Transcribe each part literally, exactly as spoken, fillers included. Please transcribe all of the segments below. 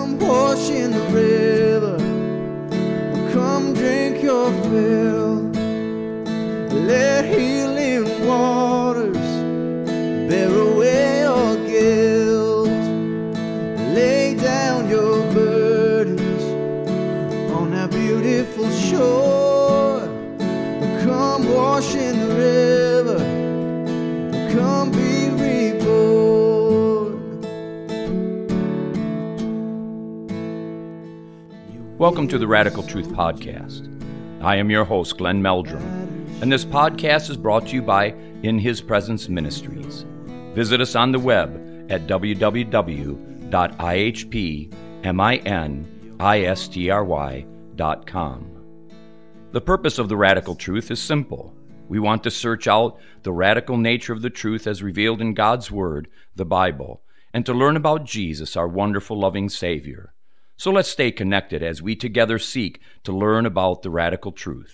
Come wash in the river, come drink your fill. Let healing waters bear away your guilt. Lay down your burdens on that beautiful shore. Come wash in the river, come be reborn. Welcome to the Radical Truth Podcast. I am your host, Glenn Meldrum, and this podcast is brought to you by In His Presence Ministries. Visit us on the web at w w w dot i h p ministry dot com. The purpose of the Radical Truth is simple. We want to search out the radical nature of the truth as revealed in God's Word, the Bible, and to learn about Jesus, our wonderful, loving Savior. So let's stay connected as we together seek to learn about the radical truth.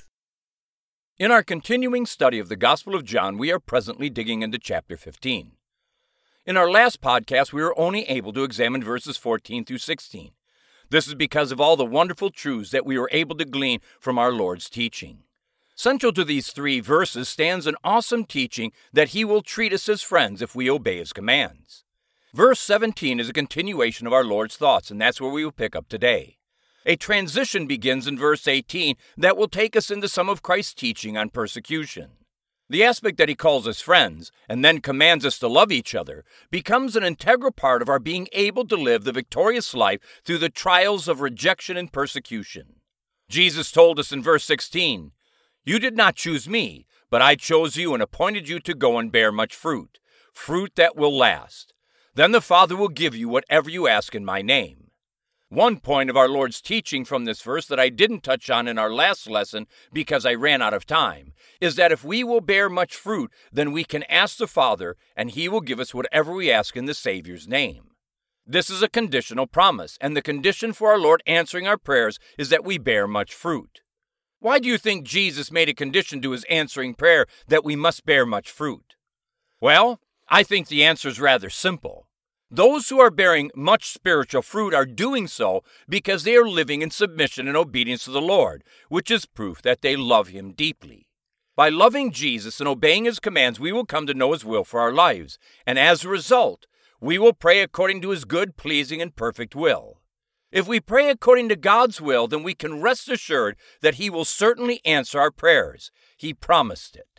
In our continuing study of the Gospel of John, we are presently digging into chapter fifteen. In our last podcast, we were only able to examine verses fourteen through sixteen. This is because of all the wonderful truths that we were able to glean from our Lord's teaching. Central to these three verses stands an awesome teaching that He will treat us as friends if we obey His commands. Verse seventeen is a continuation of our Lord's thoughts, and that's where we will pick up today. A transition begins in verse eighteen that will take us into some of Christ's teaching on persecution. The aspect that He calls us friends, and then commands us to love each other, becomes an integral part of our being able to live the victorious life through the trials of rejection and persecution. Jesus told us in verse sixteen, "You did not choose me, but I chose you and appointed you to go and bear much fruit, fruit that will last. Then the Father will give you whatever you ask in my name." One point of our Lord's teaching from this verse that I didn't touch on in our last lesson because I ran out of time is that if we will bear much fruit, then we can ask the Father and He will give us whatever we ask in the Savior's name. This is a conditional promise, and the condition for our Lord answering our prayers is that we bear much fruit. Why do you think Jesus made a condition to His answering prayer that we must bear much fruit? Well, I think the answer is rather simple. Those who are bearing much spiritual fruit are doing so because they are living in submission and obedience to the Lord, which is proof that they love Him deeply. By loving Jesus and obeying His commands, we will come to know His will for our lives, and as a result, we will pray according to His good, pleasing, and perfect will. If we pray according to God's will, then we can rest assured that He will certainly answer our prayers. He promised it.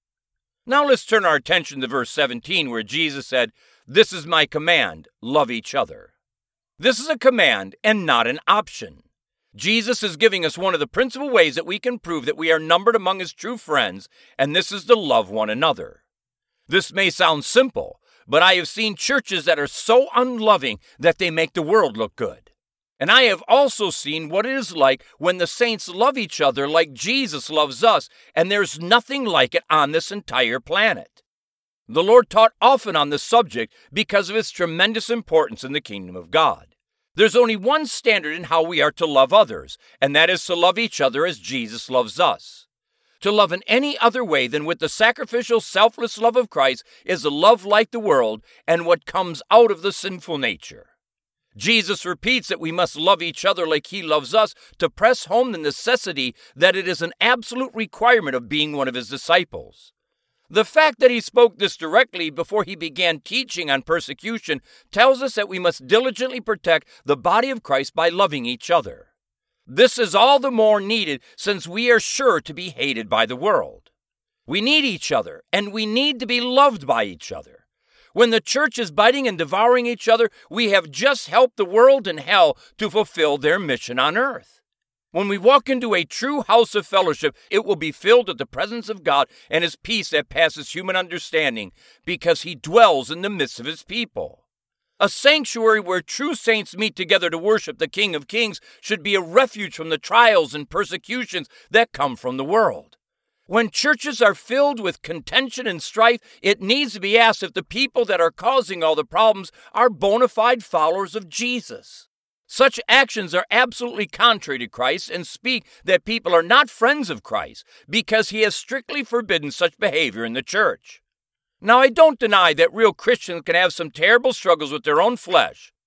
Now let's turn our attention to verse seventeen, where Jesus said, "This is my command, love each other." This is a command and not an option. Jesus is giving us one of the principal ways that we can prove that we are numbered among His true friends, and this is to love one another. This may sound simple, but I have seen churches that are so unloving that they make the world look good. And I have also seen what it is like when the saints love each other like Jesus loves us, and there's nothing like it on this entire planet. The Lord taught often on this subject because of its tremendous importance in the kingdom of God. There's only one standard in how we are to love others, and that is to love each other as Jesus loves us. To love in any other way than with the sacrificial, selfless love of Christ is a love like the world and what comes out of the sinful nature. Jesus repeats that we must love each other like He loves us to press home the necessity that it is an absolute requirement of being one of His disciples. The fact that He spoke this directly before He began teaching on persecution tells us that we must diligently protect the body of Christ by loving each other. This is all the more needed since we are sure to be hated by the world. We need each other, and we need to be loved by each other. When the church is biting and devouring each other, we have just helped the world and hell to fulfill their mission on earth. When we walk into a true house of fellowship, it will be filled with the presence of God and His peace that passes human understanding, because He dwells in the midst of His people. A sanctuary where true saints meet together to worship the King of Kings should be a refuge from the trials and persecutions that come from the world. When churches are filled with contention and strife, it needs to be asked if the people that are causing all the problems are bona fide followers of Jesus. Such actions are absolutely contrary to Christ and speak that people are not friends of Christ because He has strictly forbidden such behavior in the church. Now, I don't deny that real Christians can have some terrible struggles with their own flesh,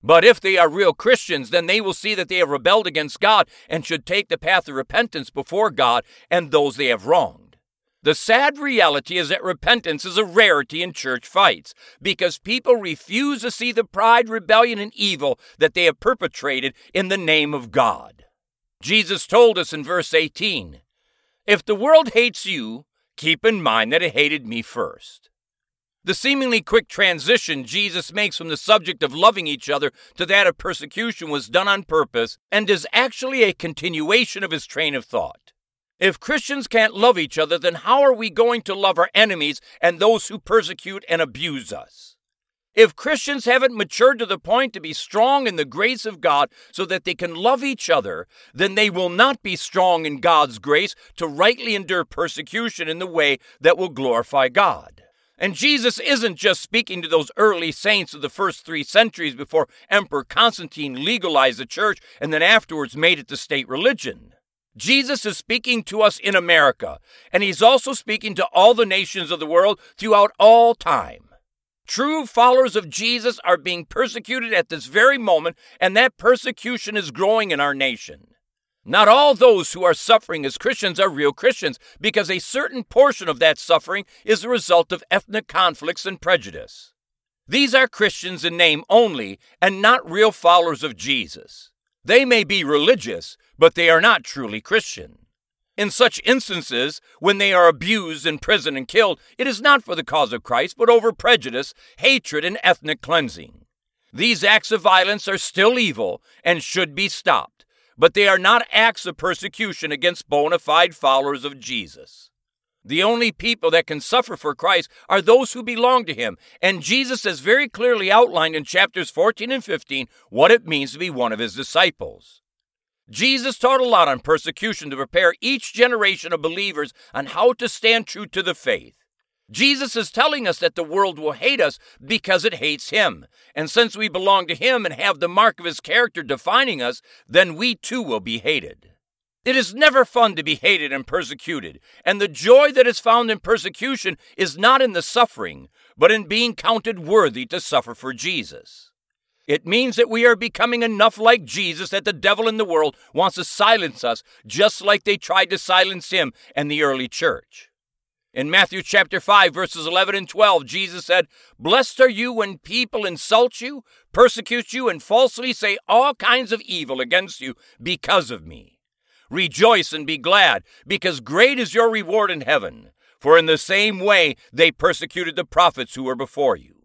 But if they are real Christians, then they will see that they have rebelled against God and should take the path of repentance before God and those they have wronged. The sad reality is that repentance is a rarity in church fights because people refuse to see the pride, rebellion, and evil that they have perpetrated in the name of God. Jesus told us in verse eighteen, "If the world hates you, keep in mind that it hated me first." The seemingly quick transition Jesus makes from the subject of loving each other to that of persecution was done on purpose and is actually a continuation of his train of thought. If Christians can't love each other, then how are we going to love our enemies and those who persecute and abuse us? If Christians haven't matured to the point to be strong in the grace of God so that they can love each other, then they will not be strong in God's grace to rightly endure persecution in the way that will glorify God. And Jesus isn't just speaking to those early saints of the first three centuries before Emperor Constantine legalized the church and then afterwards made it the state religion. Jesus is speaking to us in America, and he's also speaking to all the nations of the world throughout all time. True followers of Jesus are being persecuted at this very moment, and that persecution is growing in our nation. Not all those who are suffering as Christians are real Christians, because a certain portion of that suffering is the result of ethnic conflicts and prejudice. These are Christians in name only and not real followers of Jesus. They may be religious, but they are not truly Christian. In such instances, when they are abused, imprisoned, and killed, it is not for the cause of Christ, but over prejudice, hatred, and ethnic cleansing. These acts of violence are still evil and should be stopped, but they are not acts of persecution against bona fide followers of Jesus. The only people that can suffer for Christ are those who belong to him, and Jesus has very clearly outlined in chapters fourteen and fifteen what it means to be one of his disciples. Jesus taught a lot on persecution to prepare each generation of believers on how to stand true to the faith. Jesus is telling us that the world will hate us because it hates him. And since we belong to him and have the mark of his character defining us, then we too will be hated. It is never fun to be hated and persecuted, and the joy that is found in persecution is not in the suffering, but in being counted worthy to suffer for Jesus. It means that we are becoming enough like Jesus that the devil in the world wants to silence us, just like they tried to silence him and the early church. In Matthew chapter five, verses eleven and twelve, Jesus said, "Blessed are you when people insult you, persecute you, and falsely say all kinds of evil against you because of me. Rejoice and be glad, because great is your reward in heaven. For in the same way they persecuted the prophets who were before you."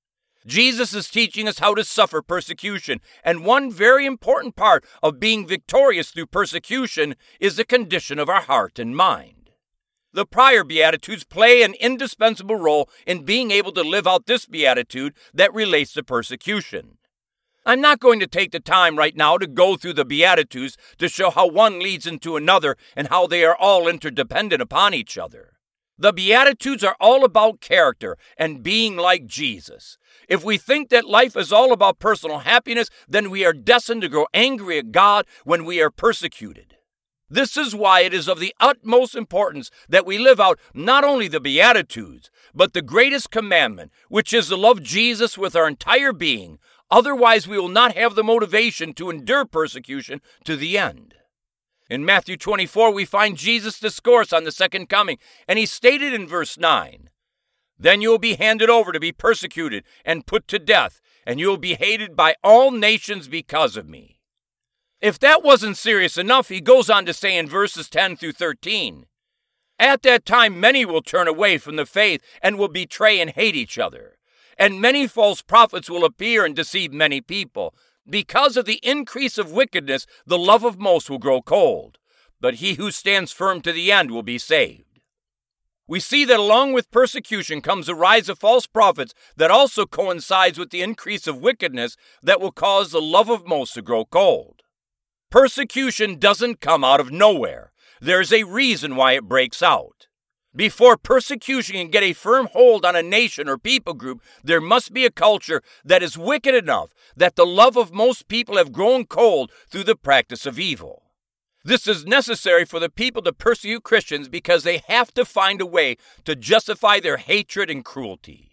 Jesus is teaching us how to suffer persecution, and one very important part of being victorious through persecution is the condition of our heart and mind. The prior Beatitudes play an indispensable role in being able to live out this Beatitude that relates to persecution. I'm not going to take the time right now to go through the Beatitudes to show how one leads into another and how they are all interdependent upon each other. The Beatitudes are all about character and being like Jesus. If we think that life is all about personal happiness, then we are destined to grow angry at God when we are persecuted. This is why it is of the utmost importance that we live out not only the Beatitudes, but the greatest commandment, which is to love Jesus with our entire being. Otherwise, we will not have the motivation to endure persecution to the end. In Matthew twenty-four, we find Jesus' discourse on the second coming, and he stated in verse nine, "Then you will be handed over to be persecuted and put to death, and you will be hated by all nations because of me." If that wasn't serious enough, he goes on to say in verses ten through thirteen, "At that time many will turn away from the faith and will betray and hate each other. And many false prophets will appear and deceive many people. Because of the increase of wickedness, the love of most will grow cold. But he who stands firm to the end will be saved." We see that along with persecution comes a rise of false prophets that also coincides with the increase of wickedness that will cause the love of most to grow cold. Persecution doesn't come out of nowhere. There's a reason why it breaks out. Before persecution can get a firm hold on a nation or people group, there must be a culture that is wicked enough that the love of most people have grown cold through the practice of evil. This is necessary for the people to persecute Christians because they have to find a way to justify their hatred and cruelty.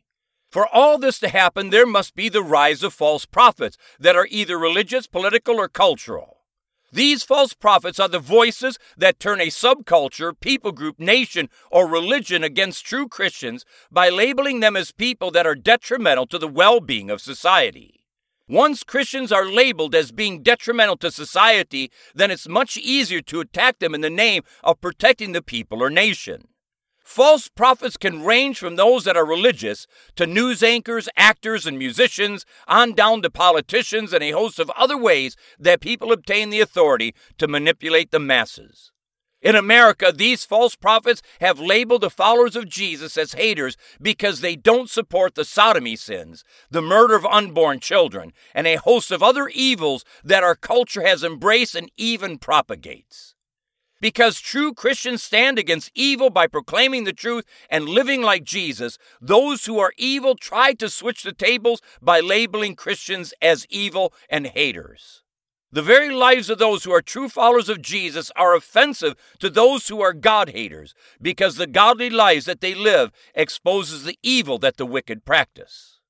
For all this to happen, there must be the rise of false prophets that are either religious, political, or cultural. These false prophets are the voices that turn a subculture, people group, nation, or religion against true Christians by labeling them as people that are detrimental to the well-being of society. Once Christians are labeled as being detrimental to society, then it's much easier to attack them in the name of protecting the people or nation. False prophets can range from those that are religious to news anchors, actors, and musicians, on down to politicians and a host of other ways that people obtain the authority to manipulate the masses. In America, these false prophets have labeled the followers of Jesus as haters because they don't support the sodomy sins, the murder of unborn children, and a host of other evils that our culture has embraced and even propagates. Because true Christians stand against evil by proclaiming the truth and living like Jesus, those who are evil try to switch the tables by labeling Christians as evil and haters. The very lives of those who are true followers of Jesus are offensive to those who are God haters, because the godly lives that they live exposes the evil that the wicked practice.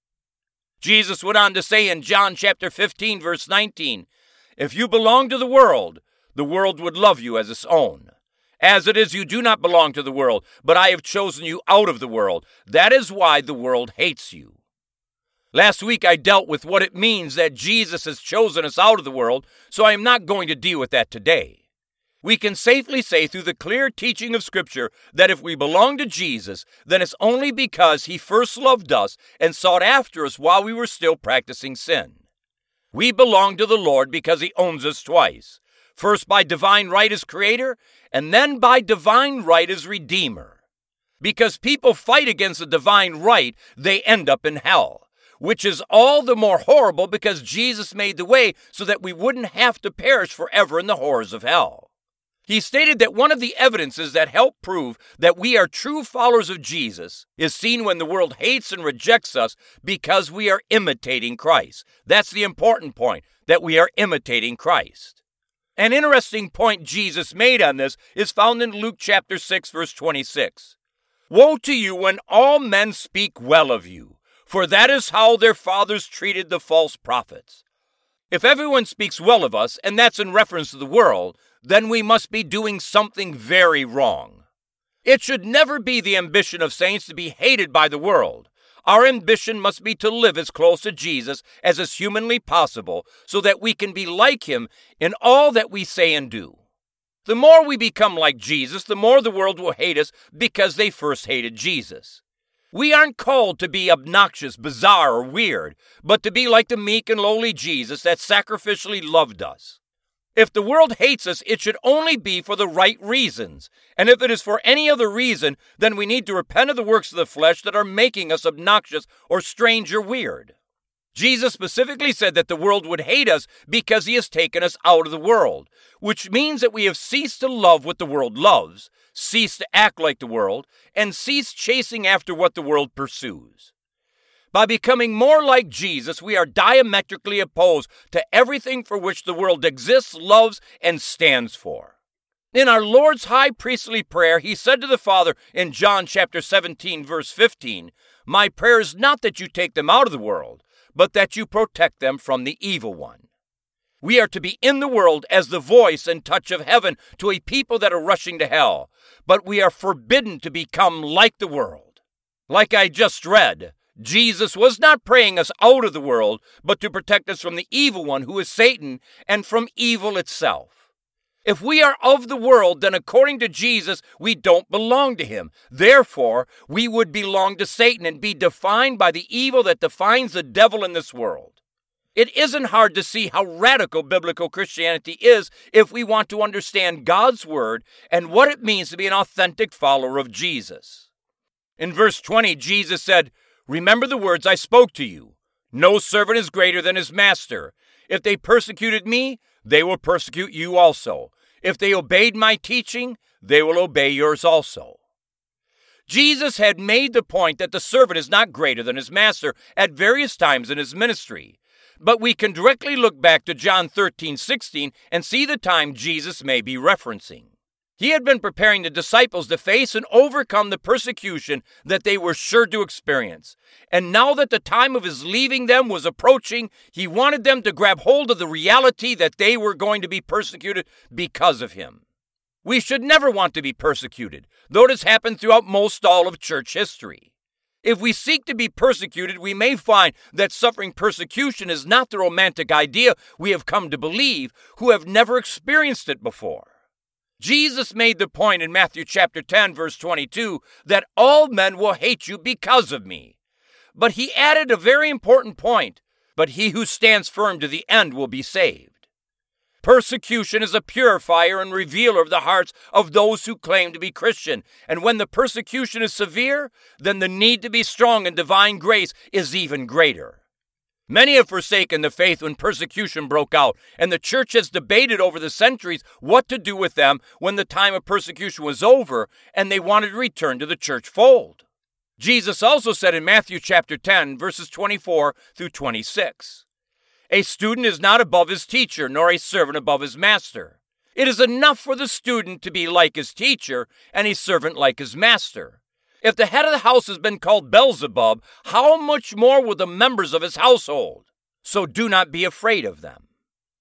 Jesus went on to say in John chapter fifteen, verse nineteen, "If you belong to the world, the world would love you as its own. As it is, you do not belong to the world, but I have chosen you out of the world. That is why the world hates you." Last week I dealt with what it means that Jesus has chosen us out of the world, so I am not going to deal with that today. We can safely say through the clear teaching of Scripture that if we belong to Jesus, then it's only because he first loved us and sought after us while we were still practicing sin. We belong to the Lord because he owns us twice. First by divine right as creator, and then by divine right as redeemer. Because people fight against the divine right, they end up in hell, which is all the more horrible because Jesus made the way so that we wouldn't have to perish forever in the horrors of hell. He stated that one of the evidences that help prove that we are true followers of Jesus is seen when the world hates and rejects us because we are imitating Christ. That's the important point, that we are imitating Christ. An interesting point Jesus made on this is found in Luke chapter six, verse twenty-six. "Woe to you when all men speak well of you, for that is how their fathers treated the false prophets." If everyone speaks well of us, and that's in reference to the world, then we must be doing something very wrong. It should never be the ambition of saints to be hated by the world. Our ambition must be to live as close to Jesus as is humanly possible so that we can be like him in all that we say and do. The more we become like Jesus, the more the world will hate us because they first hated Jesus. We aren't called to be obnoxious, bizarre, or weird, but to be like the meek and lowly Jesus that sacrificially loved us. If the world hates us, it should only be for the right reasons. And if it is for any other reason, then we need to repent of the works of the flesh that are making us obnoxious or strange or weird. Jesus specifically said that the world would hate us because he has taken us out of the world, which means that we have ceased to love what the world loves, ceased to act like the world, and ceased chasing after what the world pursues. By becoming more like Jesus, we are diametrically opposed to everything for which the world exists, loves, and stands for. In our Lord's high priestly prayer, he said to the Father in John chapter seventeen, verse fifteen, "My prayer is not that you take them out of the world, but that you protect them from the evil one." We are to be in the world as the voice and touch of heaven to a people that are rushing to hell, but we are forbidden to become like the world. Like I just read, Jesus was not praying us out of the world, but to protect us from the evil one, who is Satan, and from evil itself. If we are of the world, then according to Jesus, we don't belong to him. Therefore, we would belong to Satan and be defined by the evil that defines the devil in this world. It isn't hard to see how radical biblical Christianity is if we want to understand God's word and what it means to be an authentic follower of Jesus. In verse twenty, Jesus said, "Remember the words I spoke to you. No servant is greater than his master. If they persecuted me, they will persecute you also. If they obeyed my teaching, they will obey yours also." Jesus had made the point that the servant is not greater than his master at various times in his ministry. But we can directly look back to John thirteen sixteen and see the time Jesus may be referencing. He had been preparing the disciples to face and overcome the persecution that they were sure to experience. And now that the time of his leaving them was approaching, he wanted them to grab hold of the reality that they were going to be persecuted because of him. We should never want to be persecuted, though it has happened throughout most all of church history. If we seek to be persecuted, we may find that suffering persecution is not the romantic idea we have come to believe, who have never experienced it before. Jesus made the point in Matthew chapter ten, verse twenty-two, that all men will hate you because of me. But he added a very important point, but he who stands firm to the end will be saved. Persecution is a purifier and revealer of the hearts of those who claim to be Christian. And when the persecution is severe, then the need to be strong in divine grace is even greater. Many have forsaken the faith when persecution broke out, and the church has debated over the centuries what to do with them when the time of persecution was over and they wanted to return to the church fold. Jesus also said in Matthew chapter ten, verses twenty-four through twenty-six, "A student is not above his teacher, nor a servant above his master. It is enough for the student to be like his teacher, and a servant like his master. If the head of the house has been called Beelzebub, how much more will the members of his household? So do not be afraid of them."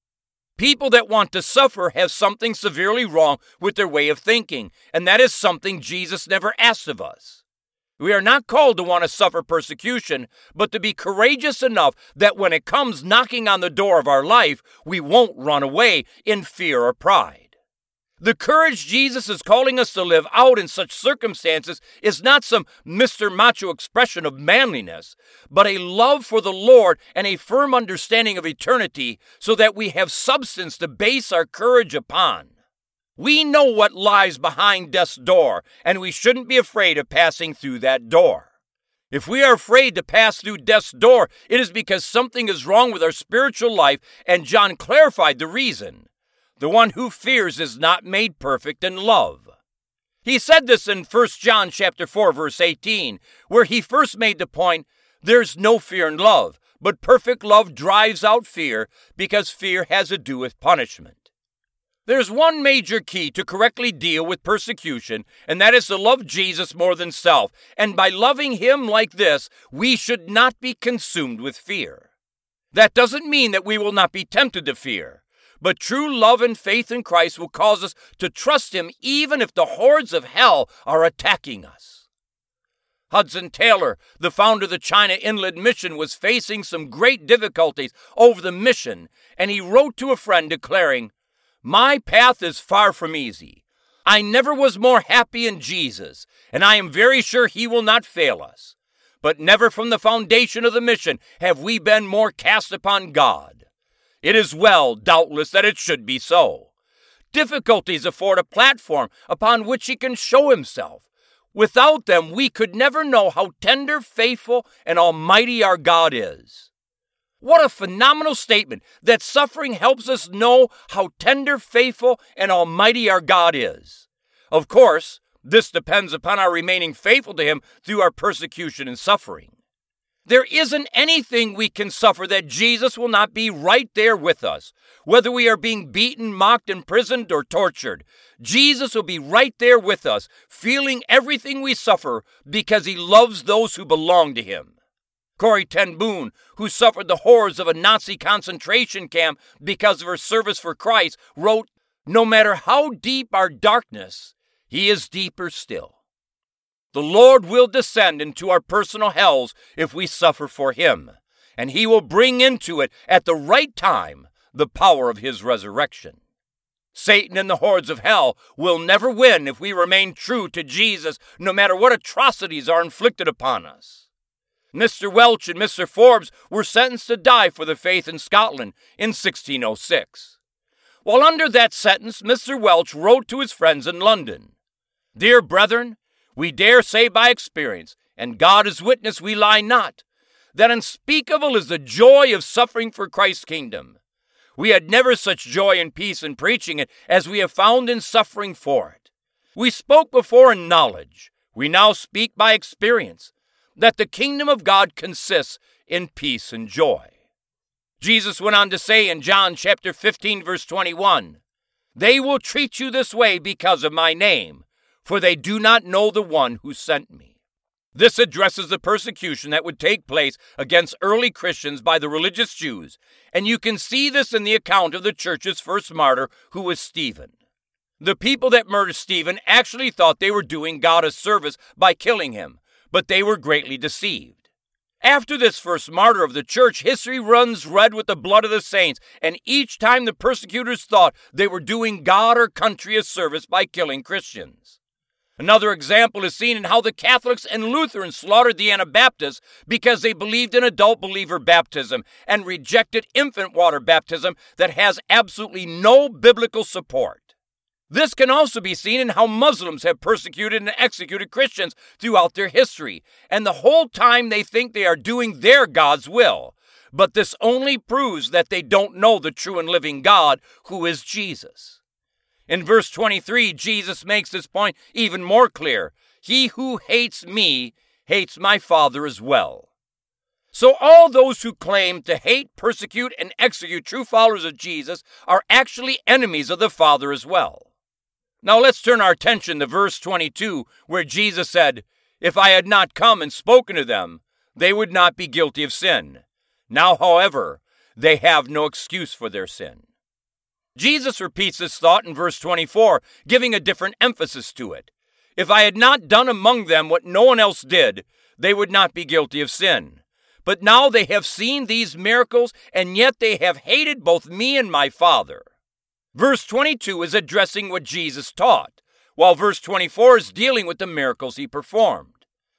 People that want to suffer have something severely wrong with their way of thinking, and that is something Jesus never asked of us. We are not called to want to suffer persecution, but to be courageous enough that when it comes knocking on the door of our life, we won't run away in fear or pride. The courage Jesus is calling us to live out in such circumstances is not some Mister Macho expression of manliness, but a love for the Lord and a firm understanding of eternity so that we have substance to base our courage upon. We know what lies behind death's door, and we shouldn't be afraid of passing through that door. If we are afraid to pass through death's door, it is because something is wrong with our spiritual life, and John clarified the reason. The one who fears is not made perfect in love. He said this in First John chapter four, verse eighteen, where he first made the point, "There's no fear in love, but perfect love drives out fear, because fear has to do with punishment." There's one major key to correctly deal with persecution, and that is to love Jesus more than self. And by loving him like this, we should not be consumed with fear. That doesn't mean that we will not be tempted to fear. But true love and faith in Christ will cause us to trust him even if the hordes of hell are attacking us. Hudson Taylor, the founder of the China Inland Mission, was facing some great difficulties over the mission, and he wrote to a friend declaring, "My path is far from easy. I never was more happy in Jesus, and I am very sure he will not fail us. But never from the foundation of the mission have we been more cast upon God. It is well, doubtless, that it should be so. Difficulties afford a platform upon which he can show himself. Without them, we could never know how tender, faithful, and almighty our God is." What a phenomenal statement that suffering helps us know how tender, faithful, and almighty our God is. Of course, this depends upon our remaining faithful to him through our persecution and suffering. There isn't anything we can suffer that Jesus will not be right there with us. Whether we are being beaten, mocked, imprisoned, or tortured, Jesus will be right there with us, feeling everything we suffer because he loves those who belong to him. Corrie ten Boom, who suffered the horrors of a Nazi concentration camp because of her service for Christ, wrote, "No matter how deep our darkness, he is deeper still. The Lord will descend into our personal hells if we suffer for him, and he will bring into it at the right time the power of his resurrection. Satan and the hordes of hell will never win if we remain true to Jesus, no matter what atrocities are inflicted upon us." Mister Welch and Mister Forbes were sentenced to die for their faith in Scotland in sixteen oh six. While under that sentence, Mister Welch wrote to his friends in London, "Dear brethren, we dare say by experience, and God is witness we lie not, that unspeakable is the joy of suffering for Christ's kingdom. We had never such joy and peace in preaching it as we have found in suffering for it. We spoke before in knowledge, we now speak by experience, that the kingdom of God consists in peace and joy." Jesus went on to say in John chapter fifteen, verse twenty-one, They will treat you this way because of my name, for they do not know the one who sent me. This addresses the persecution that would take place against early Christians by the religious Jews, and you can see this in the account of the church's first martyr, who was Stephen. The people that murdered Stephen actually thought they were doing God a service by killing him, but they were greatly deceived. After this first martyr of the church, history runs red with the blood of the saints, and each time the persecutors thought they were doing God or country a service by killing Christians. Another example is seen in how the Catholics and Lutherans slaughtered the Anabaptists because they believed in adult believer baptism and rejected infant water baptism that has absolutely no biblical support. This can also be seen in how Muslims have persecuted and executed Christians throughout their history, and the whole time they think they are doing their God's will. But this only proves that they don't know the true and living God, who is Jesus. In verse twenty-three, Jesus makes this point even more clear. He who hates me hates my Father as well. So all those who claim to hate, persecute, and execute true followers of Jesus are actually enemies of the Father as well. Now let's turn our attention to verse twenty-two, where Jesus said, "If I had not come and spoken to them, they would not be guilty of sin. Now, however, they have no excuse for their sin." Jesus repeats this thought in verse twenty-four, giving a different emphasis to it. If I had not done among them what no one else did, they would not be guilty of sin. But now they have seen these miracles, and yet they have hated both me and my Father. Verse twenty-two is addressing what Jesus taught, while verse twenty-four is dealing with the miracles he performed.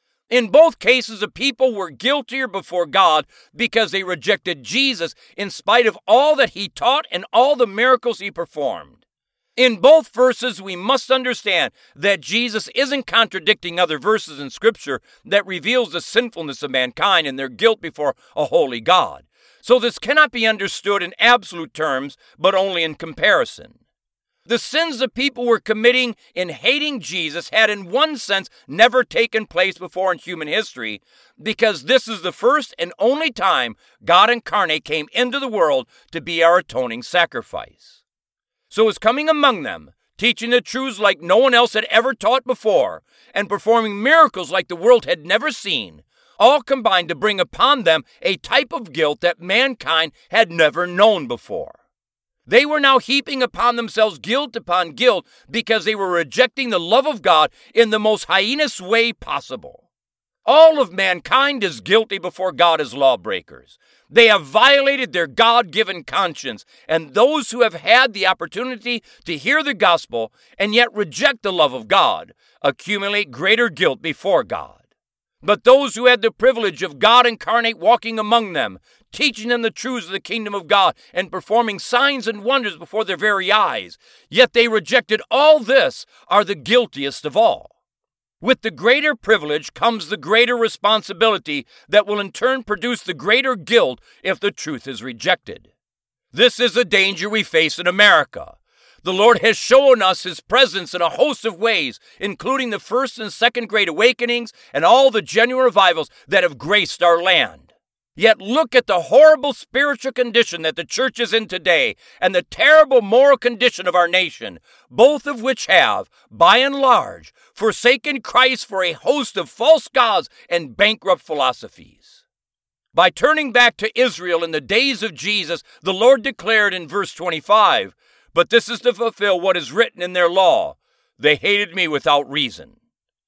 In both cases, the people were guiltier before God because they rejected Jesus in spite of all that he taught and all the miracles he performed. In both verses, we must understand that Jesus isn't contradicting other verses in Scripture that reveals the sinfulness of mankind and their guilt before a holy God. So this cannot be understood in absolute terms, but only in comparison. The sins the people were committing in hating Jesus had in one sense never taken place before in human history, because this is the first and only time God incarnate came into the world to be our atoning sacrifice. So his coming among them, teaching the truths like no one else had ever taught before, and performing miracles like the world had never seen, all combined to bring upon them a type of guilt that mankind had never known before. They were now heaping upon themselves guilt upon guilt because they were rejecting the love of God in the most heinous way possible. All of mankind is guilty before God as lawbreakers. They have violated their God-given conscience, and those who have had the opportunity to hear the gospel and yet reject the love of God accumulate greater guilt before God. But those who had the privilege of God incarnate walking among them, teaching them the truths of the kingdom of God, and performing signs and wonders before their very eyes, yet they rejected all this, are the guiltiest of all. With the greater privilege comes the greater responsibility that will in turn produce the greater guilt if the truth is rejected. This is the danger we face in America. The Lord has shown us his presence in a host of ways, including the first and second great awakenings and all the genuine revivals that have graced our land. Yet look at the horrible spiritual condition that the church is in today and the terrible moral condition of our nation, both of which have, by and large, forsaken Christ for a host of false gods and bankrupt philosophies. By turning back to Israel in the days of Jesus, the Lord declared in verse twenty-five, "But this is to fulfill what is written in their law. They hated me without reason."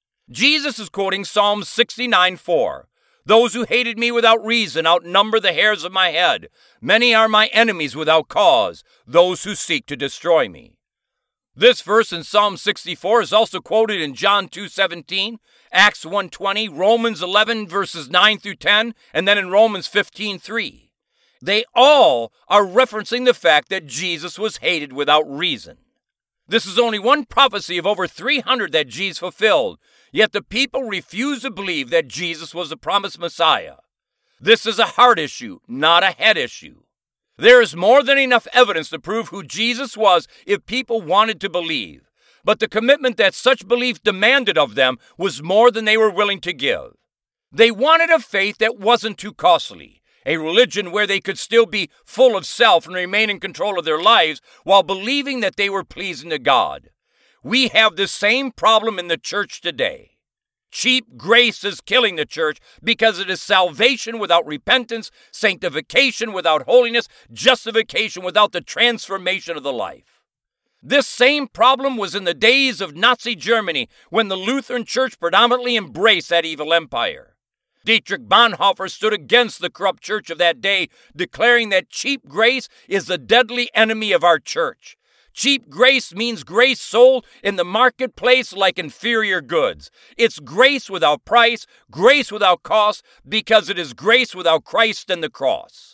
Jesus is quoting Psalm sixty-nine four. "Those who hated me without reason outnumber the hairs of my head. Many are my enemies without cause, those who seek to destroy me." This verse in Psalm sixty-four is also quoted in John two seventeen, Acts one twenty, Romans eleven verses nine through ten, and then in Romans fifteen three. They all are referencing the fact that Jesus was hated without reason. This is only one prophecy of over three hundred that Jesus fulfilled, yet the people refuse to believe that Jesus was the promised Messiah. This is a heart issue, not a head issue. There is more than enough evidence to prove who Jesus was if people wanted to believe, but the commitment that such belief demanded of them was more than they were willing to give. They wanted a faith that wasn't too costly. a religion where they could still be full of self and remain in control of their lives while believing that they were pleasing to God. We have the same problem in the church today. Cheap grace is killing the church because it is salvation without repentance, sanctification without holiness, justification without the transformation of the life. This same problem was in the days of Nazi Germany when the Lutheran Church predominantly embraced that evil empire. Dietrich Bonhoeffer stood against the corrupt church of that day, declaring that cheap grace is the deadly enemy of our church. Cheap grace means grace sold in the marketplace like inferior goods. It's grace without price, grace without cost, because it is grace without Christ and the cross.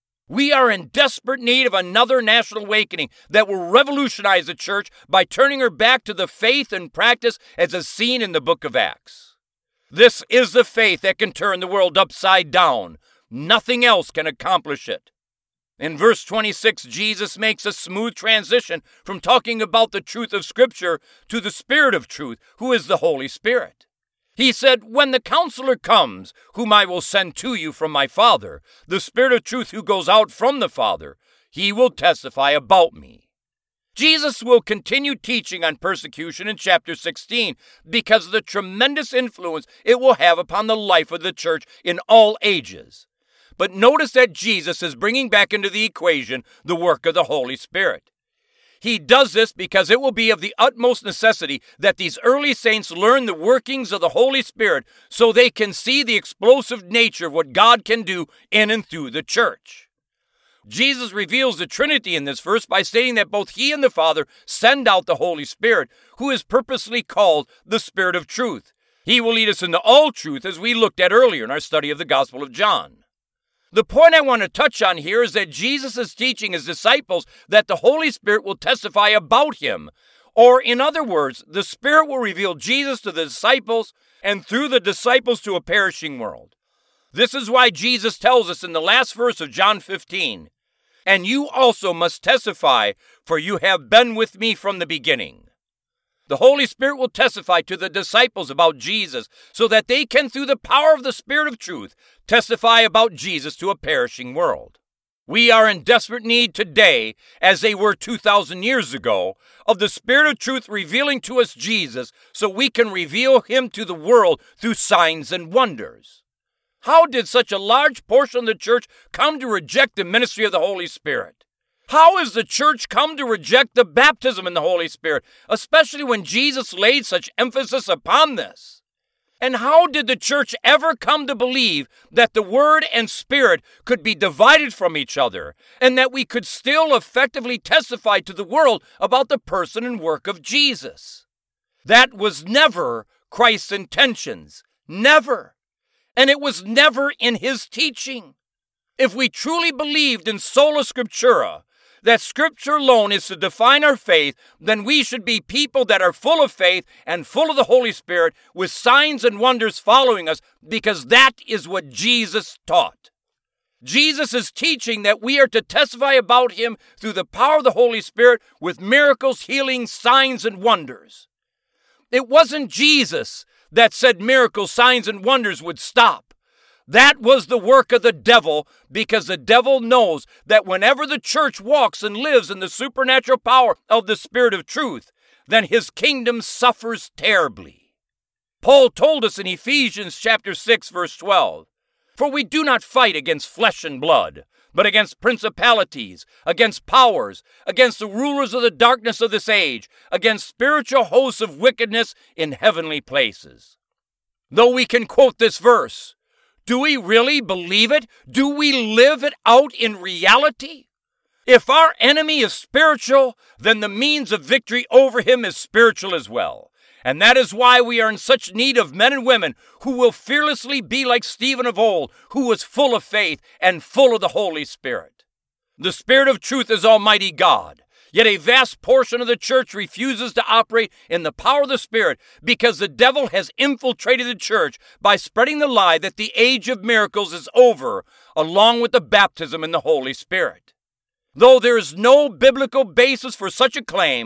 We are in desperate need of another national awakening that will revolutionize the church by turning her back to the faith and practice as is seen in the book of Acts. This is the faith that can turn the world upside down. Nothing else can accomplish it. In verse twenty-six, Jesus makes a smooth transition from talking about the truth of Scripture to the Spirit of truth, who is the Holy Spirit. He said, "When the Counselor comes, whom I will send to you from my Father, the Spirit of truth who goes out from the Father, he will testify about me." Jesus will continue teaching on persecution in chapter sixteen because of the tremendous influence it will have upon the life of the church in all ages. But notice that Jesus is bringing back into the equation the work of the Holy Spirit. He does this because it will be of the utmost necessity that these early saints learn the workings of the Holy Spirit so they can see the explosive nature of what God can do in and through the church. Jesus reveals the Trinity in this verse by stating that both he and the Father send out the Holy Spirit, who is purposely called the Spirit of truth. He will lead us into all truth, as we looked at earlier in our study of the Gospel of John. The point I want to touch on here is that Jesus is teaching his disciples that the Holy Spirit will testify about him. Or, in other words, the Spirit will reveal Jesus to the disciples and through the disciples to a perishing world. This is why Jesus tells us in the last verse of John fifteen, "And you also must testify, for you have been with me from the beginning." The Holy Spirit will testify to the disciples about Jesus so that they can, through the power of the Spirit of truth, testify about Jesus to a perishing world. We are in desperate need today, as they were two thousand years ago, of the Spirit of truth revealing to us Jesus so we can reveal him to the world through signs and wonders. How did such a large portion of the church come to reject the ministry of the Holy Spirit? How has the church come to reject the baptism in the Holy Spirit, especially when Jesus laid such emphasis upon this? And how did the church ever come to believe that the Word and Spirit could be divided from each other, and that we could still effectively testify to the world about the person and work of Jesus? That was never Christ's intentions. Never. And it was never in his teaching. If we truly believed in sola scriptura, that Scripture alone is to define our faith, then we should be people that are full of faith and full of the Holy Spirit with signs and wonders following us, because that is what Jesus taught. Jesus is teaching that we are to testify about him through the power of the Holy Spirit with miracles, healings, signs, and wonders. It wasn't Jesus that said miracles, signs, and wonders would stop. That was the work of the devil, because the devil knows that whenever the church walks and lives in the supernatural power of the Spirit of truth, then his kingdom suffers terribly. Paul told us in Ephesians chapter six, verse twelve, "For we do not fight against flesh and blood, but against principalities, against powers, against the rulers of the darkness of this age, against spiritual hosts of wickedness in heavenly places." Though we can quote this verse, do we really believe it? Do we live it out in reality? If our enemy is spiritual, then the means of victory over him is spiritual as well. And that is why we are in such need of men and women who will fearlessly be like Stephen of old, who was full of faith and full of the Holy Spirit. The Spirit of truth is Almighty God. Yet a vast portion of the church refuses to operate in the power of the Spirit because the devil has infiltrated the church by spreading the lie that the age of miracles is over, along with the baptism in the Holy Spirit. Though there is no biblical basis for such a claim,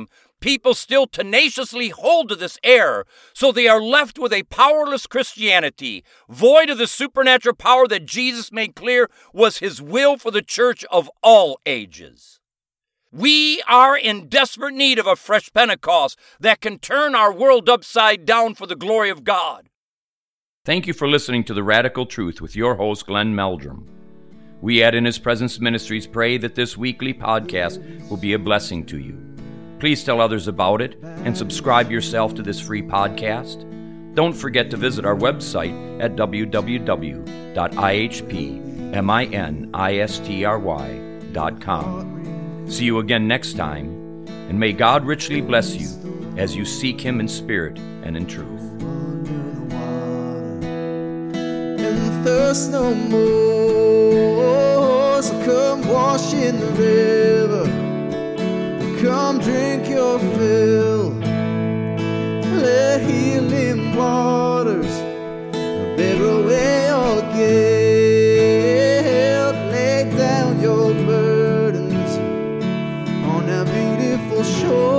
people still tenaciously hold to this error, so they are left with a powerless Christianity, void of the supernatural power that Jesus made clear was his will for the church of all ages. We are in desperate need of a fresh Pentecost that can turn our world upside down for the glory of God. Thank you for listening to The Radical Truth with your host, Glenn Meldrum. We at In His Presence Ministries pray that this weekly podcast will be a blessing to you. Please tell others about it and subscribe yourself to this free podcast. Don't forget to visit our website at w w w dot i h p ministry dot com. See you again next time, and may God richly bless you as you seek Him in spirit and in truth. And thirst no more, so come wash in the river, come drink your fill. Let healing waters bear away your guilt. Lay down your burdens on that beautiful shore.